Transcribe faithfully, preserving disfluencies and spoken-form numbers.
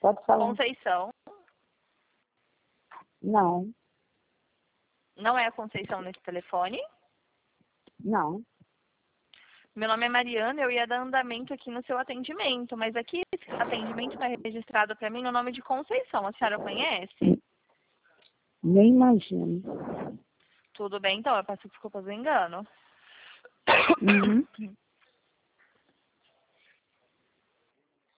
Pode falar. Conceição. Não, Não é a Conceição nesse telefone? não. Meu nome é Mariana, eu ia dar andamento aqui no seu atendimento, mas aqui esse atendimento está registrado para mim no nome de Conceição. A senhora conhece? Nem imagino. Tudo bem, então, eu peço desculpas do engano. Uhum.